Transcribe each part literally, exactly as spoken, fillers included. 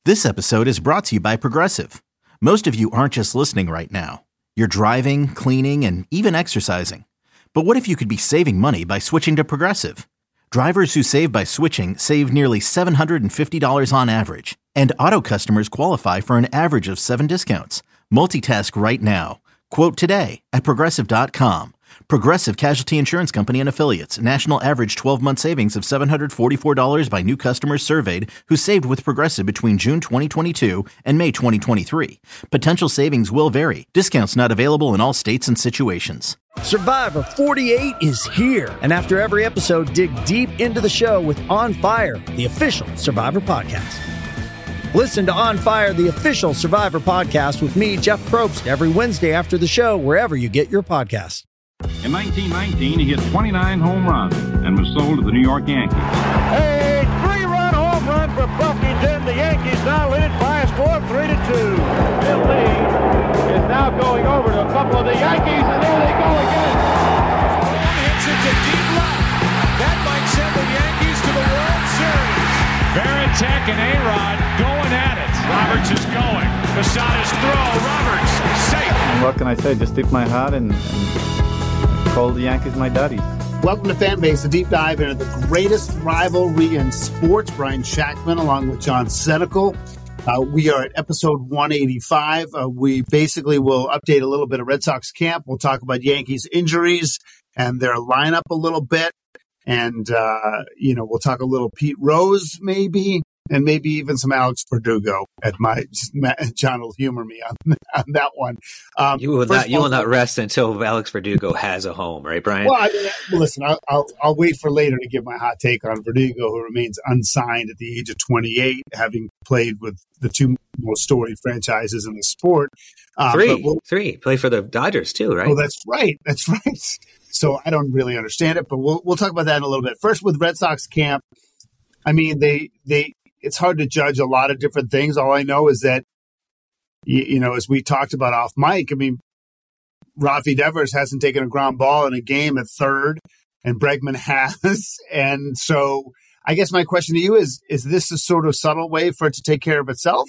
This episode is brought to you by Progressive. Most of you aren't just listening right now. You're driving, cleaning, and even exercising. But what if you could be saving money by switching to Progressive? Drivers who save by switching save nearly seven hundred fifty dollars on average. And auto customers qualify for an average of seven discounts. Multitask right now. Quote today at Progressive dot com. Progressive Casualty Insurance Company and Affiliates. National average twelve-month savings of seven hundred forty-four dollars by new customers surveyed who saved with Progressive between June twenty twenty-two and May twenty twenty-three. Potential savings will vary. Discounts not available in all states and situations. Survivor forty-eight is here. And after every episode, dig deep into the show with On Fire, the official Survivor podcast. Listen to On Fire, the official Survivor podcast with me, Jeff Probst, every Wednesday after the show, wherever you get your podcasts. In nineteen nineteen, he hit twenty-nine home runs and was sold to the New York Yankees. A three-run home run for Buffington. The Yankees now lead it by a score of three to two. Bill Lee is now going over to a couple of the Yankees, and there they go again. One hits it to deep left. That might send the Yankees to the World Series. Varitek and A-Rod going at it. Roberts is going. Posada's throw. Roberts safe. What can I say? Just tip my hat and, and call the Yankees my daddy. Welcome to Fanbase, a deep dive into the greatest rivalry in sports. Brian Shackman along with John Sedical. Uh, we are at episode one eighty-five. Uh, we basically will update a little bit of Red Sox camp. We'll talk about Yankees injuries and their lineup a little bit. And, uh, you know, we'll talk a little Pete Rose maybe, and maybe even some Alex Verdugo. At my John will humor me on, on that one. Um, you will not. You will not rest until Alex Verdugo has a home, right, Brian? Well, I mean, well listen, I'll, I'll I'll wait for later to give my hot take on Verdugo, who remains unsigned at the age of twenty-eight, having played with the two most storied franchises in the sport. Um, three, we'll, three. Play for the Dodgers too, right? Oh, that's right. That's right. So I don't really understand it, but we'll we'll talk about that in a little bit. First, with Red Sox camp, I mean, they they it's hard to judge a lot of different things. All I know is that, you, you know, as we talked about off mic, I mean, Rafi Devers hasn't taken a ground ball in a game at third, and Bregman has. And so I guess my question to you is, is this a sort of subtle way for it to take care of itself?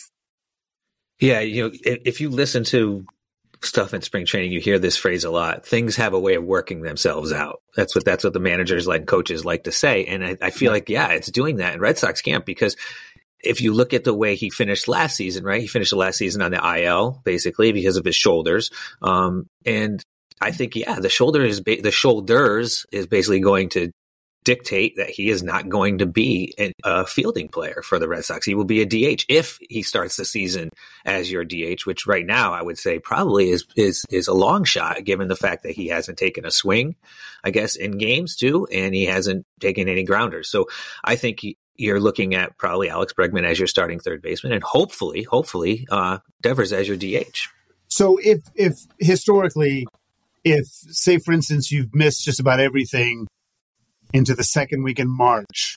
Yeah, you know, if you listen to stuff in spring training, you hear this phrase a lot. Things have a way of working themselves out. That's what that's what the managers like coaches like to say. And I, I feel like, yeah, it's doing that in Red Sox camp, because if you look at the way he finished last season, right? He finished the last season on the I L basically because of his shoulders. Um, and I think, yeah, the shoulder is ba- the shoulders is basically going to dictate that he is not going to be a fielding player for the Red Sox. He will be a D H if he starts the season as your D H, which right now I would say probably is is is a long shot, given the fact that he hasn't taken a swing, I guess, in games too, and he hasn't taken any grounders. So I think he, you're looking at probably Alex Bregman as your starting third baseman, and hopefully, hopefully uh, Devers as your D H. So if if historically, if say for instance you've missed just about everything into the second week in March,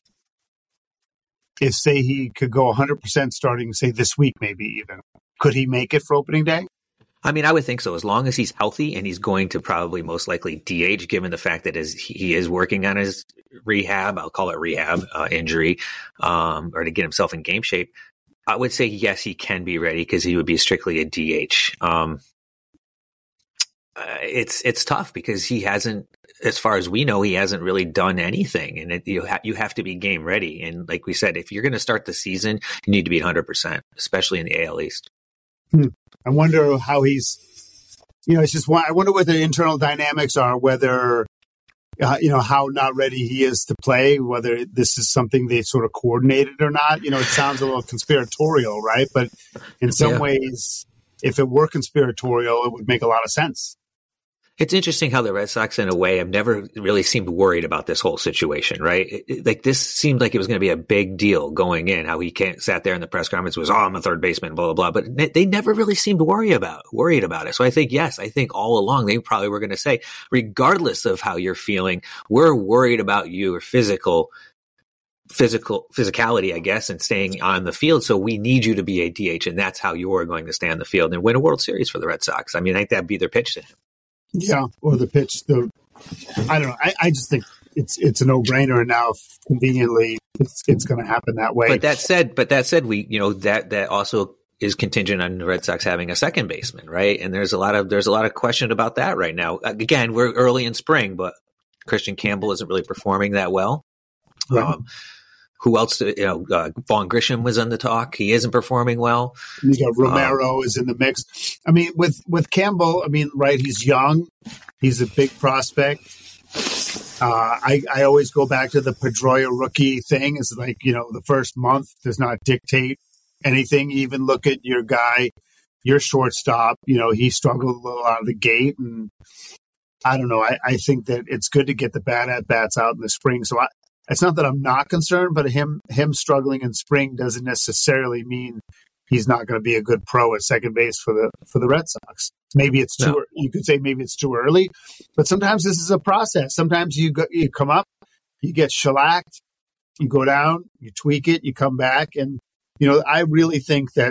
if, say, he could go one hundred percent starting, say, this week maybe even, could he make it for opening day? I mean, I would think so, as long as he's healthy, and he's going to probably most likely D H, given the fact that his, he is working on his rehab, I'll call it rehab, uh, injury, um, or to get himself in game shape. I would say, yes, he can be ready because he would be strictly a D H. Um, uh, it's it's tough because he hasn't, as far as we know, he hasn't really done anything, and it, you ha- you have to be game ready. And like we said, if you're going to start the season, you need to be one hundred percent, especially in the A L East. Hmm. I wonder how he's, you know, it's just, I wonder what the internal dynamics are, whether, uh, you know, how not ready he is to play, whether this is something they sort of coordinated or not. You know, it sounds a little conspiratorial, right? But in some yeah. ways, if it were conspiratorial, it would make a lot of sense. It's interesting how the Red Sox, in a way, have never really seemed worried about this whole situation, right? It, it, like this seemed like it was going to be a big deal going in. How he can't sat there in the press conference was, "Oh, I'm a third baseman," blah blah blah. But ne- they never really seemed worried about worried about it. So I think yes, I think all along they probably were going to say, regardless of how you're feeling, we're worried about your physical. physical physicality, I guess, and staying on the field. So we need you to be a D H, and that's how you're going to stay on the field and win a World Series for the Red Sox. I mean, I think that'd be their pitch to him. Yeah, or the pitch. The I don't know. I, I just think it's it's a no brainer. And now, conveniently, it's it's going to happen that way. But that said, but that said, we you know that that also is contingent on the Red Sox having a second baseman, right? And there's a lot of there's a lot of question about that right now. Again, we're early in spring, but Christian Campbell isn't really performing that well. Right. Um, who else? You know, uh, Vaughn Grisham was on the talk. He isn't performing well. You got Romero um, is in the mix. I mean, with with Campbell, I mean, right? He's young. He's a big prospect. Uh, I I always go back to the Pedroia rookie thing. It's like, you know, the first month does not dictate anything. Even look at your guy, your shortstop. You know, he struggled a little out of the gate, and I don't know. I, I think that it's good to get the bad at bats out in the spring. So I, it's not that I'm not concerned, but him him struggling in spring doesn't necessarily mean he's not going to be a good pro at second base for the for the Red Sox. Maybe it's too. No. You could say maybe it's too early, but sometimes this is a process. Sometimes you go, you come up, you get shellacked, you go down, you tweak it, you come back, and you know, I really think that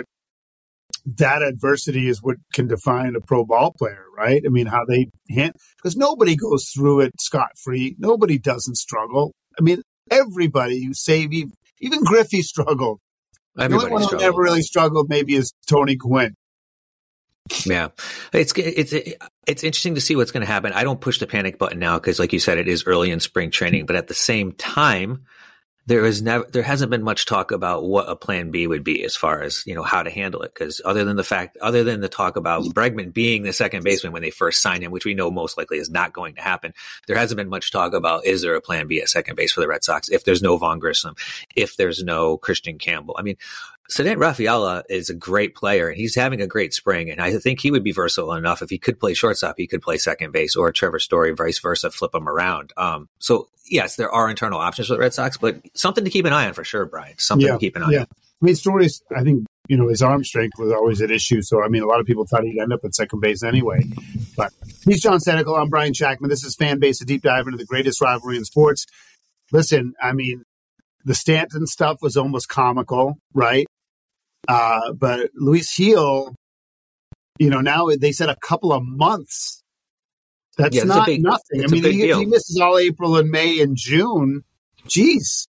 that adversity is what can define a pro ball player, right? I mean, how they hit, because nobody goes through it scot-free. Nobody doesn't struggle. I mean, everybody who save, even Griffey struggled. Everybody the only one who struggled. never really struggled maybe is Tony Gwynn. Yeah, it's it's it's interesting to see what's going to happen. I don't push the panic button now because, like you said, it is early in spring training. But at the same time, there is never, there hasn't been much talk about what a plan B would be as far as, you know, how to handle it. Because other than the fact, other than the talk about Bregman being the second baseman when they first signed him, which we know most likely is not going to happen, there hasn't been much talk about, is there a plan B at second base for the Red Sox if there's no Vaughn Grisham, if there's no Christian Campbell. I mean, Ceddanne Rafaela is a great player, and he's having a great spring. And I think he would be versatile enough. If he could play shortstop, he could play second base, or Trevor Story, vice versa, flip him around. Um, so, yes, there are internal options for the Red Sox, but something to keep an eye on for sure, Brian. Something yeah, to keep an eye yeah. on. I mean, Story's, I think, you know, his arm strength was always an issue. So, I mean, a lot of people thought he'd end up at second base anyway. But he's John Senecal. I'm Brian Shackman. This is Fan Base, a deep dive into the greatest rivalry in sports. Listen, I mean, the Stanton stuff was almost comical, right? Uh, but Luis Gil, you know, now they said a couple of months. That's yeah, not big, nothing. I mean, he, he misses all April and May and June. Jeez.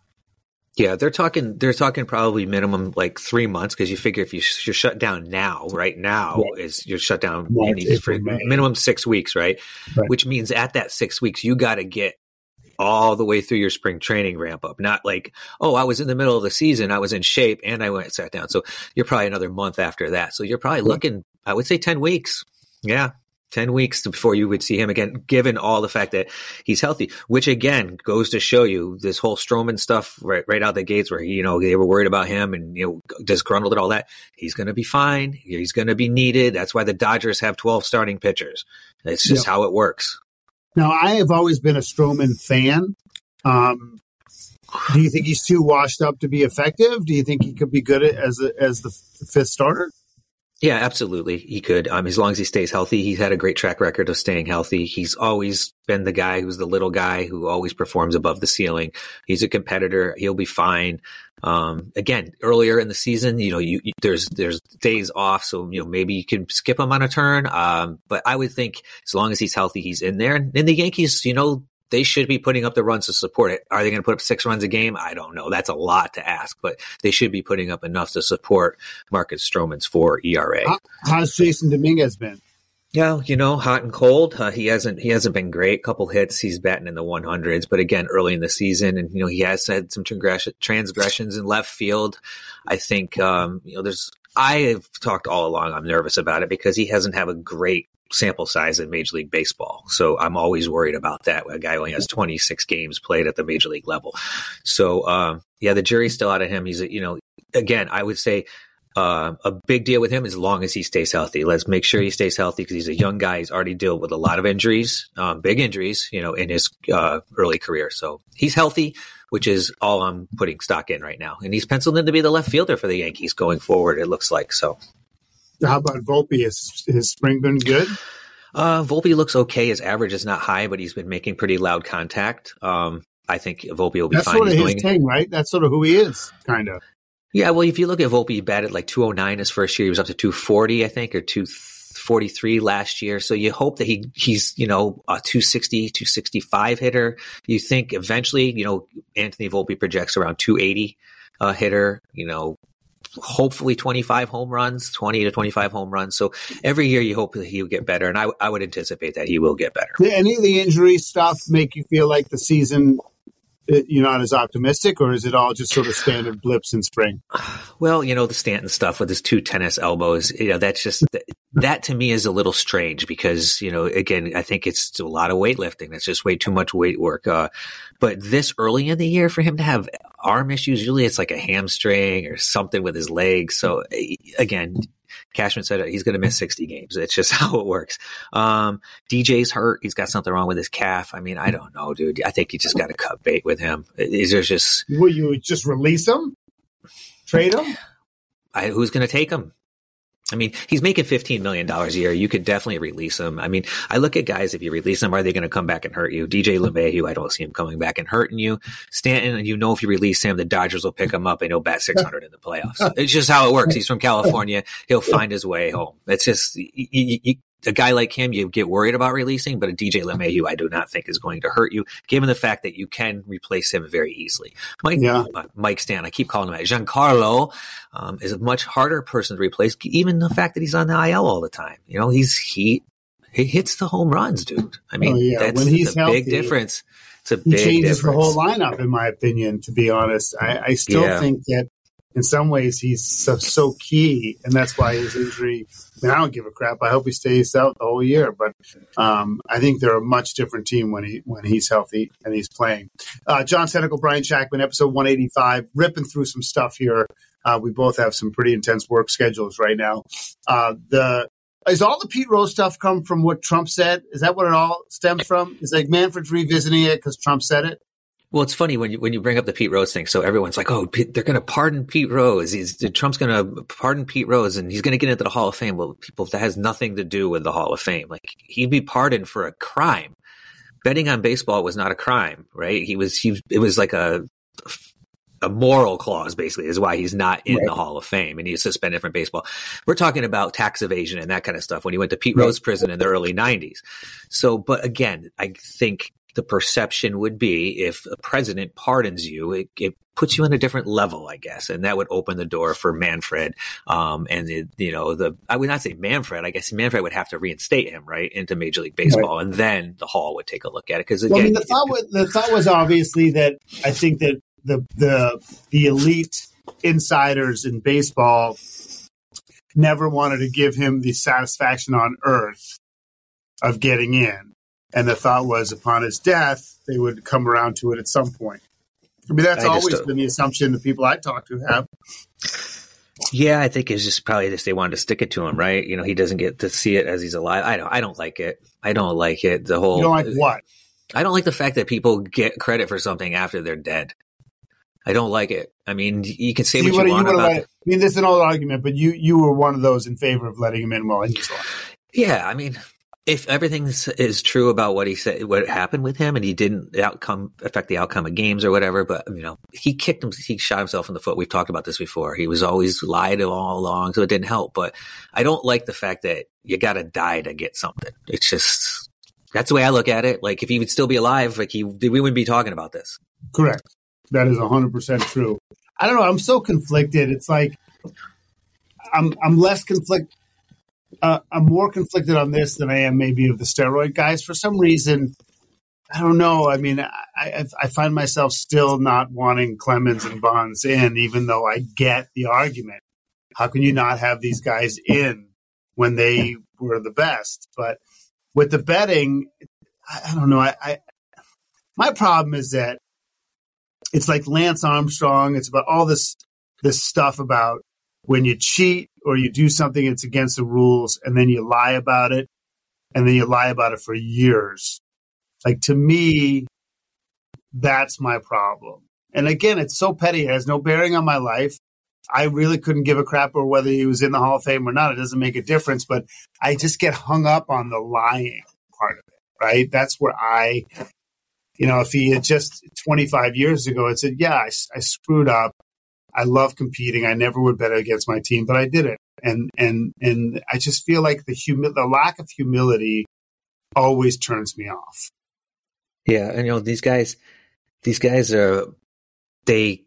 Yeah, they're talking. They're talking probably minimum like three months because you figure if you, you're shut down now, right now yeah. is you're shut down March, you need for April, minimum six weeks, right? right? Which means at that six weeks you got to get all the way through your spring training ramp up. Not like, oh, I was in the middle of the season, I was in shape, and I went and sat down. So you're probably another month after that. So you're probably looking, I would say ten weeks. Yeah, ten weeks before you would see him again, given all the fact that he's healthy, which again goes to show you this whole Stroman stuff right, right out the gates where, you know, they were worried about him and, you know, disgruntled and all that. He's going to be fine. He's going to be needed. That's why the Dodgers have twelve starting pitchers. It's just yeah. how it works. Now, I have always been a Stroman fan. Um, do you think he's too washed up to be effective? Do you think he could be good as a, as the fifth starter? Yeah, absolutely. He could. Um, as long as he stays healthy. He's had a great track record of staying healthy. He's always been the guy who's the little guy who always performs above the ceiling. He's a competitor. He'll be fine. Um, again, earlier in the season, you know, you, you, there's there's days off, so you know maybe you can skip him on a turn. Um, but I would think as long as he's healthy, he's in there. And the Yankees, you know, they should be putting up the runs to support it. Are they going to put up six runs a game? I don't know. That's a lot to ask, but they should be putting up enough to support Marcus Stroman's four E R A. How, how's Jason Dominguez been? Yeah, you know, hot and cold. Uh, he hasn't he hasn't been great. Couple hits, he's batting in the one hundreds. But again, early in the season, and you know, he has had some transgressions in left field. I think um, you know, there's. I have talked all along. I'm nervous about it because he hasn't had a great sample size in Major League Baseball. So I'm always worried about that. A guy only has twenty-six games played at the Major League level. So um, yeah, the jury's still out of him. He's, you know, again, I would say uh, a big deal with him as long as he stays healthy. Let's make sure he stays healthy because he's a young guy. He's already dealt with a lot of injuries, um, big injuries, you know, in his uh, early career. So he's healthy, which is all I'm putting stock in right now. And he's penciled in to be the left fielder for the Yankees going forward, it looks like. So. How about Volpe? Has his spring been good? Uh, Volpe looks okay. His average is not high, but he's been making pretty loud contact. Um, I think Volpe will be That's fine. That's sort of he's his doing... thing, right? That's sort of who he is, kind of. Yeah, well, if you look at Volpe, he batted like two oh nine his first year. He was up to two forty, I think, or two forty-three last year. So you hope that he he's, you know, a two sixty, two sixty-five hitter. You think eventually, you know, Anthony Volpe projects around two eighty uh, hitter, you know, hopefully twenty-five home runs, twenty to twenty-five home runs. So every year you hope that he'll get better. And I, I would anticipate that he will get better. Did any of the injury stuff make you feel like the season, you're not as optimistic, or is it all just sort of standard blips in spring? Well, you know, the Stanton stuff with his two tennis elbows, you know, that's just, that to me is a little strange because, you know, again, I think it's a lot of weightlifting. That's just way too much weight work. Uh, but this early in the year for him to have arm issues, usually it's like a hamstring or something with his legs. So again, Cashman said he's going to miss sixty games. It's just how it works. Um, D J's hurt. He's got something wrong with his calf. I mean, I don't know, dude. I think you just got to cut bait with him. Is there just will you just release him, trade him? I, who's going to take him? I mean, he's making fifteen million dollars a year. You could definitely release him. I mean, I look at guys, if you release them, are they going to come back and hurt you? D J LeMahieu, I don't see him coming back and hurting you. Stanton, you know, if you release him, the Dodgers will pick him up and he'll bat six hundred in the playoffs. It's just how it works. He's from California. He'll find his way home. It's just you, you, you, a guy like him, you get worried about releasing, but a D J LeMahieu, I do not think is going to hurt you, given the fact that you can replace him very easily. Mike, yeah. uh, Mike Stanton, I keep calling him that. Giancarlo um, is a much harder person to replace, even the fact that he's on the I L all the time. You know, he's he he hits the home runs, dude. I mean, oh, yeah. that's when he's a healthy, big difference. It's a he big changes difference. The whole lineup, in my opinion. To be honest, I, I still yeah. think that. In some ways, he's so, so key, and that's why his injury. I mean, I don't give a crap. I hope he stays out the whole year, but um, I think they're a much different team when he when he's healthy and he's playing. Uh, John Senecal, Brian Shackman, episode one eighty-five, ripping through some stuff here. Uh, we both have some pretty intense work schedules right now. Uh, the is all the Pete Rose stuff come from what Trump said? Is that what it all stems from? Is like Manfred's revisiting it because Trump said it? Well, it's funny when you when you bring up the Pete Rose thing. So everyone's like, "Oh, they're going to pardon Pete Rose. He's Trump's going to pardon Pete Rose, and he's going to get into the Hall of Fame." Well, people, that has nothing to do with the Hall of Fame. Like, he'd be pardoned for a crime. Betting on baseball was not a crime, right? He was he. It was like a a moral clause, basically, is why he's not in right. the Hall of Fame, and he's suspended from baseball. We're talking about tax evasion and that kind of stuff when he went to Pete right. Rose prison in the early nineties. So, but again, I think the perception would be if a president pardons you, it, it puts you on a different level, I guess. And that would open the door for Manfred. Um, and, it, you know, the, I would not say Manfred, I guess Manfred would have to reinstate him, right, into Major League Baseball. Right. And then the Hall would take a look at it. Cause again, well, I mean, the thought was, the thought was obviously that I think that the, the, the elite insiders in baseball never wanted to give him the satisfaction on earth of getting in. And the thought was upon his death, they would come around to it at some point. I mean, that's I always been the assumption the people I talk to have. Yeah, I think it's just probably just they wanted to stick it to him, right? You know, he doesn't get to see it as he's alive. I don't, I don't like it. I don't like it. The whole. You don't like what? I don't like the fact that people get credit for something after they're dead. I don't like it. I mean, you can say See, what you, what want you about it. I mean, there's an old argument, but you, you were one of those in favor of letting him in while he was alive. Yeah, I mean, if everything is true about what he said, what happened with him, and he didn't outcome affect the outcome of games or whatever, but you know, he kicked him, he shot himself in the foot. We've talked about this before. He was always lied all along, so it didn't help. But I don't like the fact that you got to die to get something. It's just that's the way I look at it. Like if he would still be alive, like he, we wouldn't be talking about this. Correct. That is a hundred percent true. I don't know. I'm so conflicted. It's like I'm I'm less conflict. Uh, I'm more conflicted on this than I am maybe of the steroid guys. For some reason, I don't know. I mean, I, I, I find myself still not wanting Clemens and Bonds in, even though I get the argument. How can you not have these guys in when they were the best? But with the betting, I, I don't know. I, I my problem is that it's like Lance Armstrong. It's about all this this stuff about when you cheat or you do something that's against the rules and then you lie about it and then you lie about it for years. Like, to me, that's my problem. And again, it's so petty. It has no bearing on my life. I really couldn't give a crap or whether he was in the Hall of Fame or not. It doesn't make a difference, but I just get hung up on the lying part of it, right? That's where I, you know, if he had just twenty-five years ago had said, yeah, I, I screwed up. I love competing. I never would bet against my team, but I did it. And, and, and I just feel like the humi- the lack of humility always turns me off. Yeah. And, you know, these guys, these guys are, they,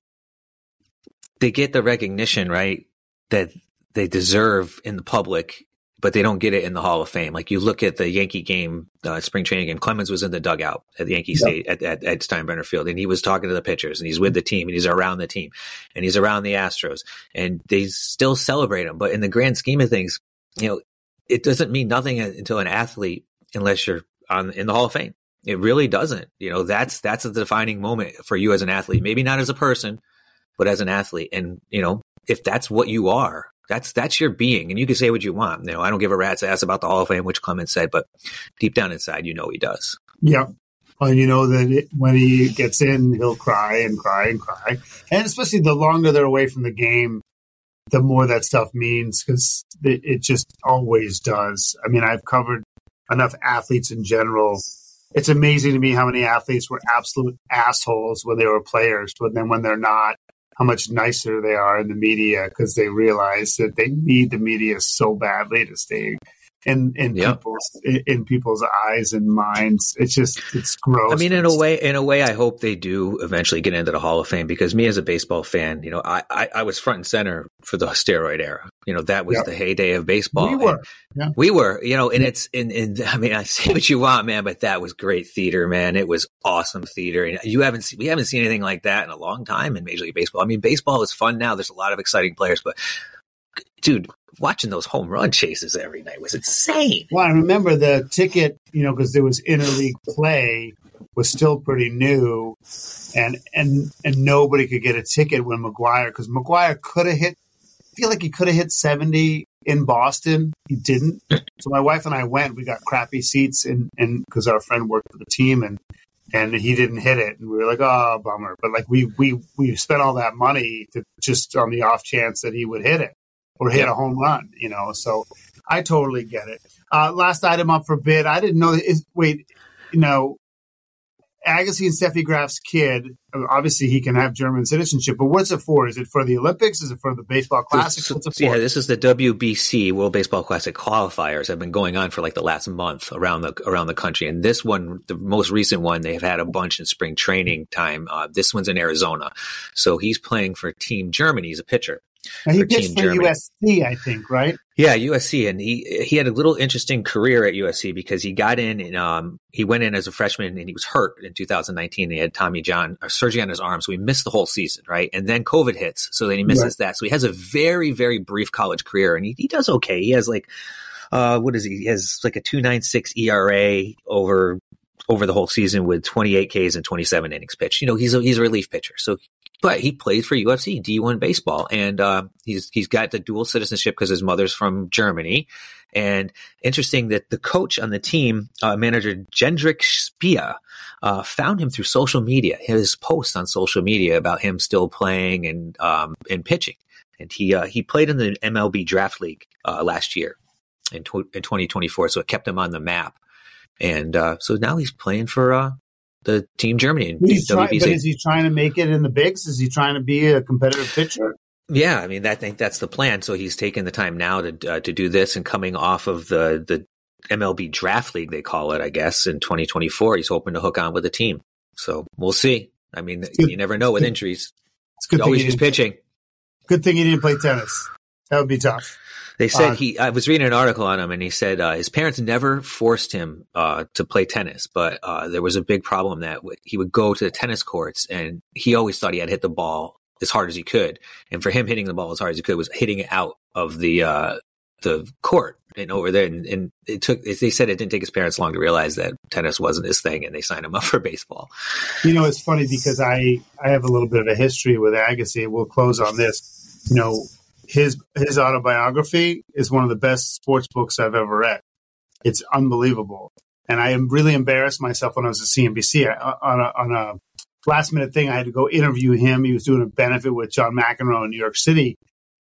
they get the recognition, right, that they deserve in the public, but they don't get it in the Hall of Fame. Like you look at the Yankee game, uh, spring training game, Clemens was in the dugout at the Yankee yep. State at, at, at Steinbrenner Field, and he was talking to the pitchers, and he's with the team, and he's around the team, and he's around the Astros, and they still celebrate him. But in the grand scheme of things, you know, it doesn't mean nothing until an athlete, unless you're on in the Hall of Fame. It really doesn't. You know, that's that's a defining moment for you as an athlete. Maybe not as a person, but as an athlete. And you know, if that's what you are, That's that's your being, and you can say what you want. You know, I don't give a rat's ass about the Hall of Fame, which Clemens said, but deep down inside, you know he does. Yeah, and you know that it, when he gets in, he'll cry and cry and cry, and especially the longer they're away from the game, the more that stuff means, because it, it just always does. I mean, I've covered enough athletes in general. It's amazing to me how many athletes were absolute assholes when they were players, but then when they're not, how much nicer they are in the media because they realize that they need the media so badly to stay in in yep. people's in, in people's eyes and minds. It's just it's gross. I mean, in a way, in a way, I hope they do eventually get into the Hall of Fame, because me as a baseball fan, you know, I I, I was front and center for the steroid era. You know, that was yep. the heyday of baseball. We were, yeah. we were, you know, and yeah. it's and, and I mean, I say what you want, man, but that was great theater, man. It was awesome theater, and you haven't seen, we haven't seen anything like that in a long time in Major League Baseball. I mean, baseball is fun now. There's a lot of exciting players, but dude, watching those home run chases every night was insane. Well, I remember the ticket, you know, because there was interleague play, was still pretty new, and and and nobody could get a ticket when McGwire, because McGwire could have hit. I feel like he could have hit seventy in Boston. He didn't. So my wife and I went. We got crappy seats, and and because our friend worked for the team, and and he didn't hit it, and we were like, oh, bummer. But like we we we spent all that money to just on the off chance that he would hit it. Or hit yeah. a home run, you know. So I totally get it. Uh, last item up for bid. I didn't know. Is, wait, you know, Agassi and Steffi Graf's kid. Obviously, he can have German citizenship. But what's it for? Is it for the Olympics? Is it for the Baseball Classic? So, what's it for? Yeah, this is the W B C World Baseball Classic qualifiers. Have been going on for like the last month around the around the country. And this one, the most recent one, they've had a bunch in spring training time. Uh, this one's in Arizona, so he's playing for Team Germany. He's a pitcher. And he for pitched for Germany. U S C, I think, right? Yeah, U S C, and he he had a little interesting career at U S C because he got in and um he went in as a freshman and he was hurt in two thousand nineteen. He had Tommy John or surgery on his arm, so he missed the whole season, right? And then COVID hits, so then he misses right. that. So he has a very very brief college career, and he, he does okay. He has like uh what is he? He has like a two point nine six E R A over over the whole season with twenty-eight Ks and twenty-seven innings pitched. You know, he's a he's a relief pitcher, so. But he played for U F C D one baseball, and uh, he's he's got the dual citizenship because his mother's from Germany. And interesting that the coach on the team, uh, manager Jendrik Spia, uh, found him through social media. His posts on social media about him still playing and um, and pitching, and he uh, he played in the M L B Draft League uh, last year in, tw- in twenty twenty-four, so it kept him on the map. And uh, so now he's playing for. Uh, The Team Germany in he's W B C. Try, but is he trying to make it in the bigs? Is he trying to be a competitive pitcher? Yeah, I mean, that, I think that's the plan. So he's taking the time now to uh, to do this, and coming off of the the M L B Draft League, they call it, I guess, in twenty twenty-four. He's hoping to hook on with a team. So we'll see. I mean, you never know with injuries. It's good. Always just pitching. Good thing he didn't play tennis. That would be tough. They said uh, he, I was reading an article on him, and he said uh, his parents never forced him uh, to play tennis, but uh, there was a big problem that w- he would go to the tennis courts, and he always thought he had to hit the ball as hard as he could. And for him, hitting the ball as hard as he could was hitting it out of the uh, the court and over there. And, and it took, they said it didn't take his parents long to realize that tennis wasn't his thing, and they signed him up for baseball. You know, it's funny because I, I have a little bit of a history with Agassi. We'll close on this. You know, His his autobiography is one of the best sports books I've ever read. It's unbelievable. And I am really embarrassed myself when I was at C N B C. I, on, a, on a last-minute thing, I had to go interview him. He was doing a benefit with John McEnroe in New York City.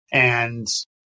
And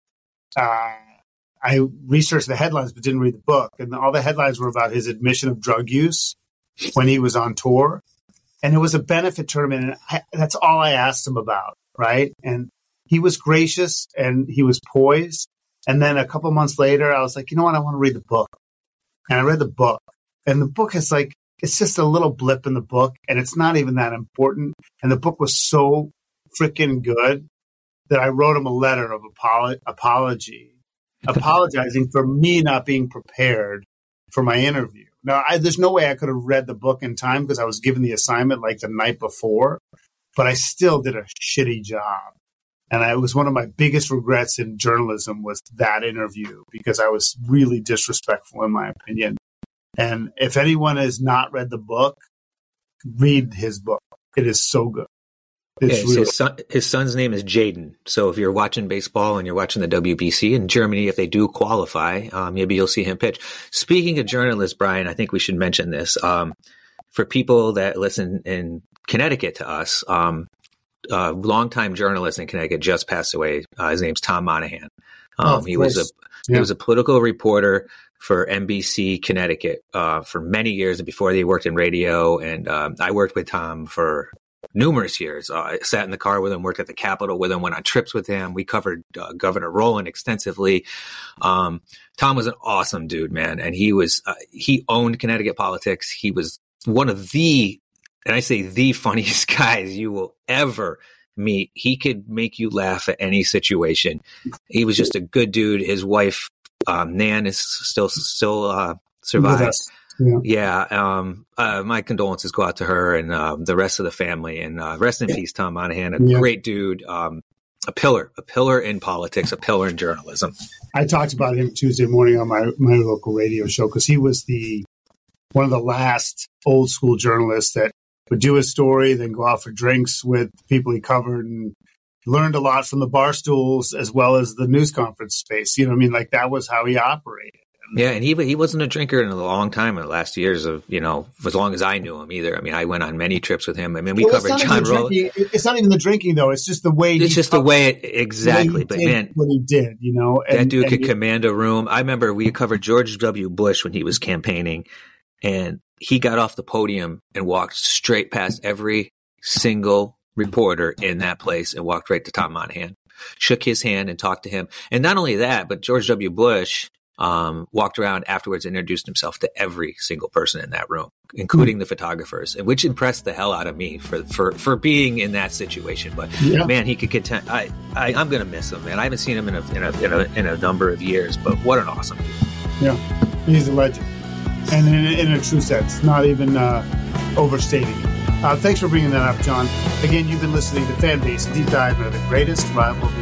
uh, I researched the headlines but didn't read the book. And all the headlines were about his admission of drug use when he was on tour. And it was a benefit tournament. And I, that's all I asked him about, right? And he was gracious and he was poised, And then a couple months later, I was like, you know what? I want to read the book. And I read the book. And the book is like, it's just a little blip in the book, and it's not even that important. And the book was so freaking good that I wrote him a letter of apolo- apology, apologizing for me not being prepared for my interview. Now, I, there's no way I could have read the book in time because I was given the assignment like the night before, but I still did a shitty job. And I, it was one of my biggest regrets in journalism was that interview because I was really disrespectful in my opinion. And if anyone has not read the book, read his book. It is so good. It's yeah, really- his, son, his son's name is Jaden. So if you're watching baseball and you're watching the W B C in Germany, if they do qualify, um, maybe you'll see him pitch. Speaking of journalists, Brian, I think we should mention this. Um, for people that listen in Connecticut to us, um, a longtime journalist in Connecticut just passed away. Uh, his name's Tom Monahan. Um, oh, he was a yeah. he was a political reporter for N B C Connecticut uh, for many years, and before they worked in radio. And um, I worked with Tom for numerous years. Uh, I sat in the car with him, worked at the Capitol with him, went on trips with him. We covered uh, Governor Rowland extensively. Um, Tom was an awesome dude, man, and he was uh, he owned Connecticut politics. He was one of the, and I say the funniest guys you will ever meet. He could make you laugh at any situation. He was just a good dude. His wife, um, Nan, is still still uh, survives. Yeah. yeah um, uh, my condolences go out to her and uh, the rest of the family. And uh, rest in peace, Tom Monahan, a yeah. great dude, um, a pillar, a pillar in politics, a pillar in journalism. I talked about him Tuesday morning on my, my local radio show because he was the one of the last old school journalists that would do his story, then go out for drinks with people he covered and learned a lot from the bar stools as well as the news conference space. You know what I mean? Like that was how he operated. Yeah, and he he wasn't a drinker in a long time in the last years of, you know, as long as I knew him either. I mean, I went on many trips with him. I mean, we well, covered John Rowland. It's not even the drinking, though. It's just the way It's just the way it, exactly. But man, what he did, you know. And, that dude and could he, command a room. I remember we covered George W. Bush when he was campaigning, and he got off the podium and walked straight past every single reporter in that place and walked right to Tom Monahan, shook his hand and talked to him. And not only that, but George W. Bush um, walked around afterwards and introduced himself to every single person in that room, including mm-hmm. the photographers, and which impressed the hell out of me for for, for being in that situation. But yeah. man, he could contend. I, I I'm gonna miss him, man. I haven't seen him in a in a in a, in a number of years, but what an awesome dude. Yeah, he's a legend, and in, in a true sense, not even uh, overstating it. Uh, thanks for bringing that up, John. Again, you've been listening to Fanbase Deep Dive into the greatest rivalry